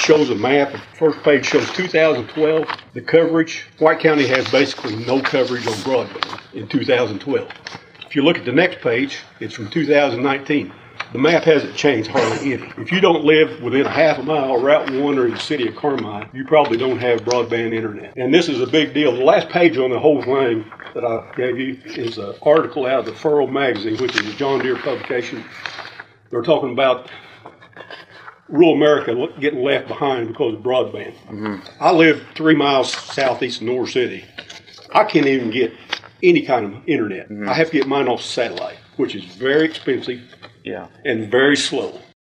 shows a map. The first page shows 2012. The coverage, White County has basically no coverage on broadband in 2012. If you look at the next page, it's from 2019. The map hasn't changed hardly any. If you don't live within a half a mile of Route 1 or in the city of Carmine, you probably don't have broadband internet. And this is a big deal. The last page on the whole thing that I gave you is an article out of the Furrow magazine, which is a John Deere publication. They're talking about rural America getting left behind because of broadband. Mm-hmm. I live 3 miles southeast of North City. I can't even get any kind of internet. Mm-hmm. I have to get mine off satellite, which is very expensive and very slow.